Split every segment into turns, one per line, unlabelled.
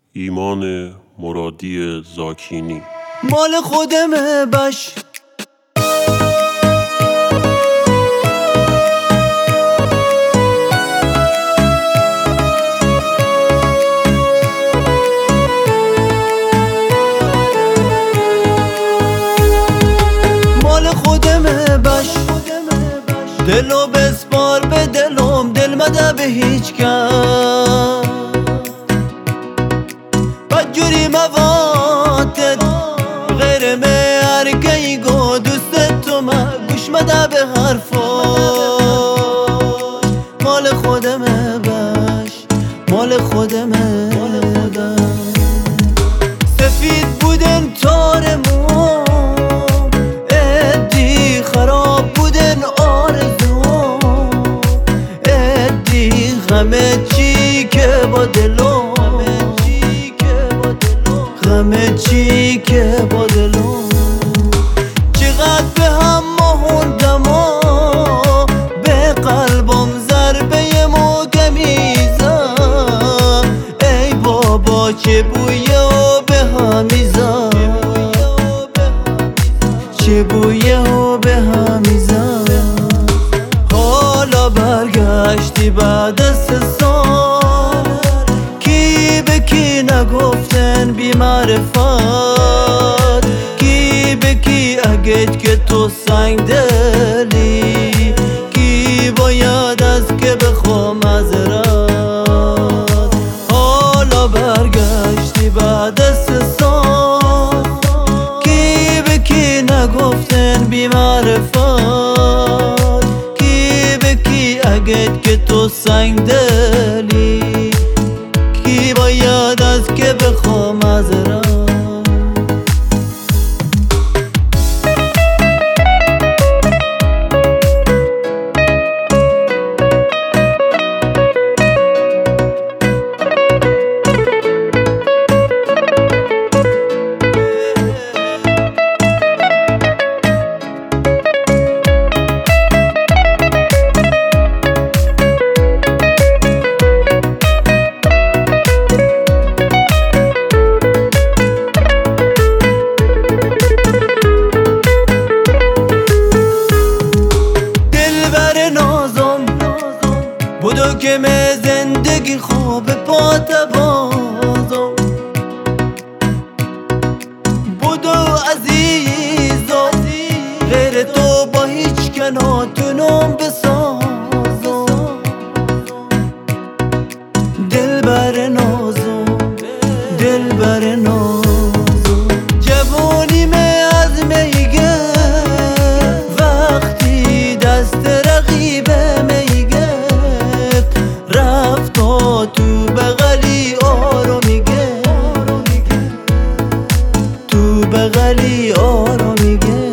ایمان مرادی زاکینی.
مال خودمه باش مال خودمه باش دلو بسپار به دلم، دل مده به هیچ کس. بدجوری مواتت غیر مرگی گو دوست تو من گوش مده به حرفاش. مال خودمه باش مال خودمه باش. سفید بودن تارمون ادی خراب بودن آرزون ادی همه چی که با دلم همه چی که با دلم. چقدر به هم مهندم و به قلبم ضربه محکمی زد. ای بابا چه بویه و به همی زد، چه بویه و به همی زد. حالا برگشتی بعد از 3 سال، کی به کی نگفتن بی معرفت، کی به کی اگه که تو سنگ دلی، کی باید از که بخوام معذرت. حالا برگشتی بعد از 3 سال، کی به کی نگفتن بی معرفت، کی به کی اگه که تو سنگ دلی، کی باید از که بخوام معذرت. بودو که من زندگی خوب پات بازم، بودو عزیزم غیر تو با هیچ کناتونم بسازم. دل بر نازم دل بر نازم، جوانی من از میگه وقتی دست رقیبه میگه رفتا تو بغلی آرامیگه، تو بغلی آرامیگه.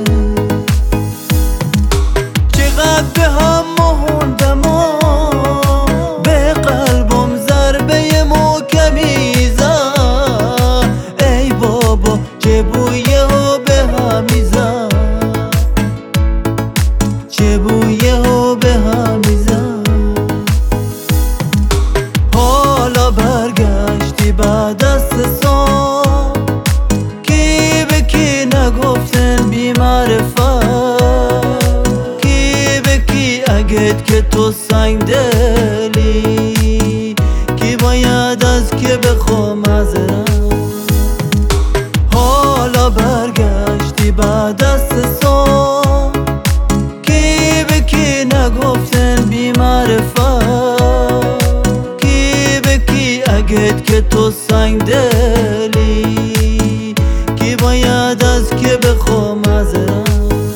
چقدر به هم مهندم و به قلبم ضربه محکمی زد. ای بابا چه بویه و به همی زد، چه بویه و به همی زد. حالا برگشتی بعد از 3 سال، کی به کی نگفتن بی معرفت، کی به کی اگه که تو سنگ دلی، کی باید از که بخوام معذرت. حالا برگشتی بعد از 3 سال، کی به کی نگفتن بی معرفت، اگه که تو سنگ دلی، کی باید از که بخوام معذرت.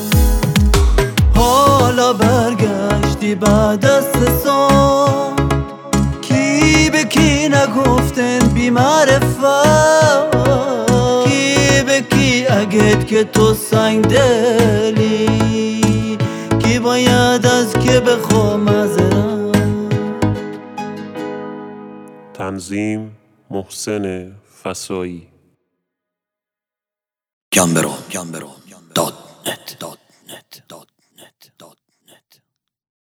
حالا برگشتی بعد از 3 سال، کی به کی نگفتن بی معرفت، کی به کی اگه که تو سنگ دلی، کی باید از که بخوام معذرت.
تنظیم محسن فسایی.
Gambero.net